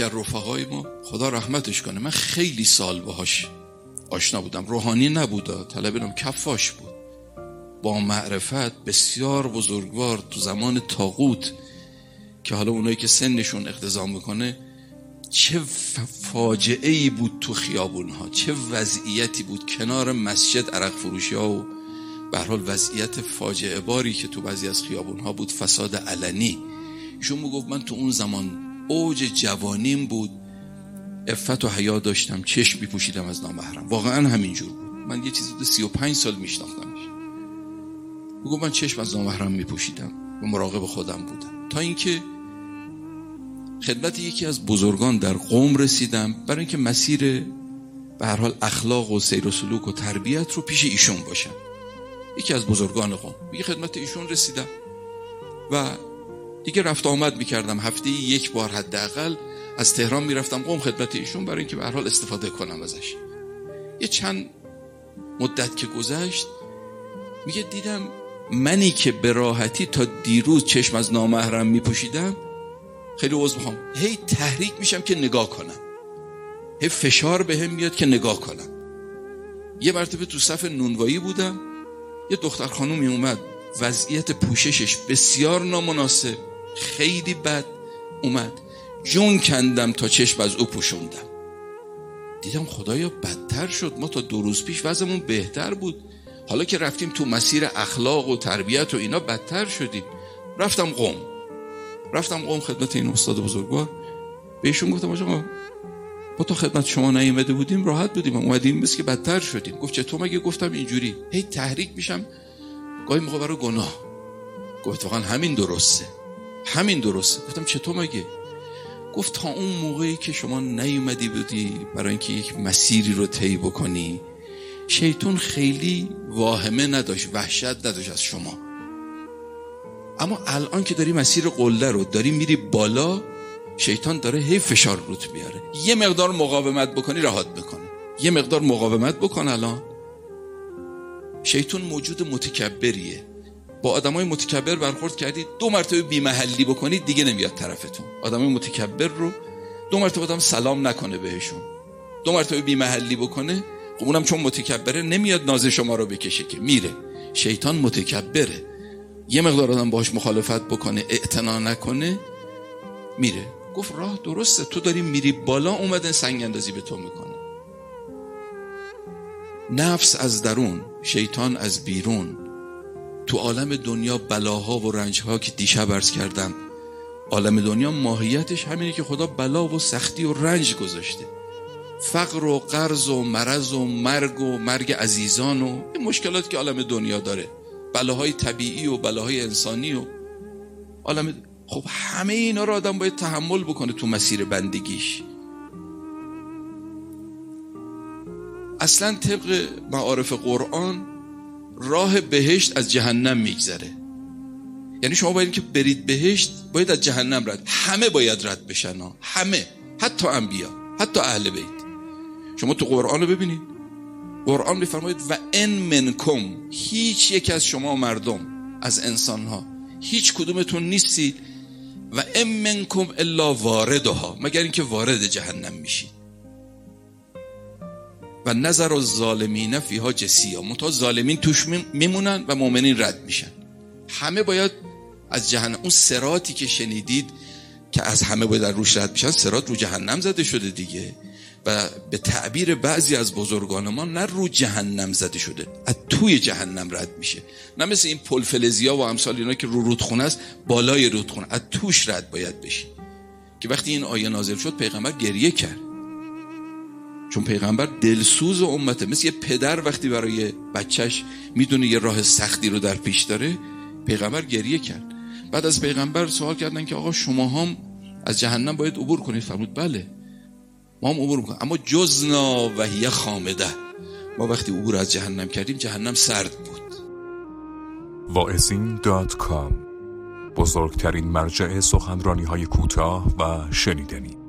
یکی از رفقای ما خدا رحمتش کنه، من خیلی سال باهاش آشنا بودم، روحانی نبود، طلب علم کفاش بود، با معرفت بسیار بزرگوار تو زمان طاغوت که حالا اونایی که سنشون اقتضا میکنه چه فاجعه‌ای بود تو خیابونها، چه وضعیتی بود کنار مسجد، عرق فروشی ها و به هر حال وضعیت فاجعه باری که تو بعضی از خیابونها بود، فساد علنی. ایشون میگفت من تو اون زمان اوج جوانیم بود، عفت و حیا داشتم، چشم میپوشیدم از نامحرم. واقعا همینجور بود. من یه چیزی 35 سال میشناختمش. میگفت من چشم از نامحرم میپوشیدم و مراقب خودم بودم، تا اینکه خدمت یکی از بزرگان در قم رسیدم برای اینکه مسیر به هر حال اخلاق و سیر و سلوک و تربیت رو پیش ایشون باشم. یکی از بزرگان قم، میگه خدمت ایشون رسیدم و دیگه رفت آمد میکردم، هفته یک بار حداقل از تهران میرفتم قم خدمت ایشون برای اینکه به هر حال استفاده کنم ازش. یه چند مدت که گذشت میگه دیدم منی که به راحتی تا دیروز چشم از نامحرم میپوشیدم، خیلی عذر میخوام، هی تحریک میشم که نگاه کنم، هی فشار بهم میاد که نگاه کنم. یه مرتبه تو صف نونوایی بودم، یه دختر خانومی اومد، وضعیت پوششش بسیار نامناسب، خیلی بد اومد، جون کندم تا چشم از او پوشوندم. دیدم خدایا بدتر شد، ما تا 2 روز پیش وضعمون بهتر بود، حالا که رفتیم تو مسیر اخلاق و تربیت و اینا بدتر شدیم. رفتم قم خدمت این استاد بزرگوار، بهشون گفتم آقا ما تا خدمت شما نیامده بودیم راحت بودیم، اومدیم بس که بدتر شدیم. گفت چطور مگه؟ گفتم اینجوری هی تحریک میشم گاهی موقع برای گناه. گفت واقعا همین درسته. گفتم چطور مگه؟ گفت تا اون موقعی که شما نیومدی بودی برای اینکه یک مسیری رو طی بکنی، شیطان خیلی واهمه نداشت، وحشت نداشت از شما، اما الان که داری مسیر قله رو داری میری بالا، شیطان داره هی فشار روت میاره. یه مقدار مقاومت بکنی راحت بکنه، یه مقدار مقاومت بکن. الان شیطان موجود متکبریه، با آدمای متکبر برخورد کردی 2 مرتبه بی محلی بکنید دیگه نمیاد طرفتون. آدمای متکبر رو 2 مرتبه آدم سلام نکنه بهشون، 2 مرتبه بی محلی بکنه، خب اونم چون متکبره نمیاد ناز شما رو بکشه که میره. شیطان متکبره، یه مقدار آدم باهاش مخالفت بکنه، اعتنا نکنه، میره. گفت راه درسته، تو داری میری بالا، اومده سنگ اندازی به تو میکنه. نفس از درون، شیطان از بیرون. تو عالم دنیا بلاها و رنجها که دیشب عرض کردم، عالم دنیا ماهیتش همینه که خدا بلا و سختی و رنج گذاشته، فقر و قرض و مرض و مرگ عزیزان و این مشکلات که عالم دنیا داره، بلاهای طبیعی و بلاهای انسانی و عالم. خب همه اینا رو آدم باید تحمل بکنه تو مسیر بندگیش. اصلا طبق معارف قرآن راه بهشت از جهنم میگذره، یعنی شما باید که برید بهشت باید از جهنم رد، همه باید رد بشن، همه، حتی انبیا، حتی اهل بیت. شما تو قرآن رو ببینید، قرآن میفرماید و ان منکم، هیچ یک از شما مردم، از انسانها هیچ کدومتون نیستید و ان منکم الا واردها، مگر اینکه وارد جهنم میشید. و نظر الظالمین فیها جثیا، منتها ظالمین توش میمونن و مؤمنین رد میشن. همه باید از جهنم، اون صراطی که شنیدید که از همه باید در روش رد بشن، صراط رو جهنم زده شده دیگه، و به تعبیر بعضی از بزرگان ما نه رو جهنم زده شده، از توی جهنم رد میشه، نه مثل این پلفلزیا و امثال اینا که رو رودخونه است، بالای رودخونه از توش رد باید بشی. که وقتی این آیه نازل شد پیغمبر گریه کرد، چون پیغمبر دلسوز امته، مثل یه پدر وقتی برای بچهش میدونه یه راه سختی رو در پیش داره، پیغمبر گریه کرد. بعد از پیغمبر سوال کردن که آقا شما هم از جهنم باید عبور کنید، فرمود بله ما هم عبور میکنیم، اما جزنا و هی خامده، ما وقتی عبور از جهنم کردیم جهنم سرد بود. واعظین.com، بزرگترین مرجع سخنرانی‌های کوتاه و شنیدنی.